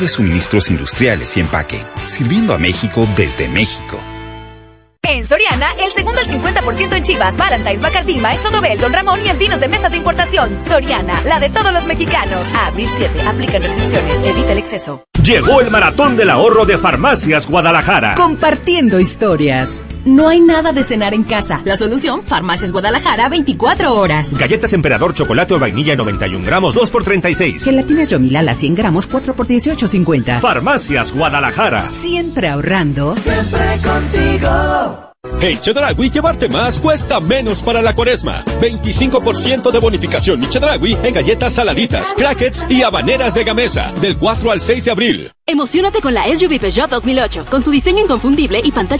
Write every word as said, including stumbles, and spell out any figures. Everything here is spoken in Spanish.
de suministros industriales y empaque, sirviendo a México desde México. En Soriana, el segundo al cincuenta por ciento en Chivas, Valentine's, Bacardí, Maestro Dobel, Don Ramón y en vinos de mesas de importación. Soriana, la de todos los mexicanos. A abril siete, aplican restricciones, evita el exceso. Llegó el maratón del ahorro de Farmacias Guadalajara. Compartiendo historias. No hay nada de cenar en casa. La solución, Farmacias Guadalajara, veinticuatro horas. Galletas Emperador Chocolate o Vainilla noventa y un gramos, dos por treinta y seis. Gelatinas Yomilala cien gramos, cuatro por dieciocho cincuenta. Farmacias Guadalajara. Siempre ahorrando. Siempre contigo. En Chedraui, llevarte más cuesta menos para la Cuaresma. veinticinco por ciento de bonificación Mi Chedraui en galletas saladitas, crackers y habaneras de Gamesa. Del cuatro al seis de abril. Emocionate con la S U V Peugeot dos mil ocho, con su diseño inconfundible y pantalla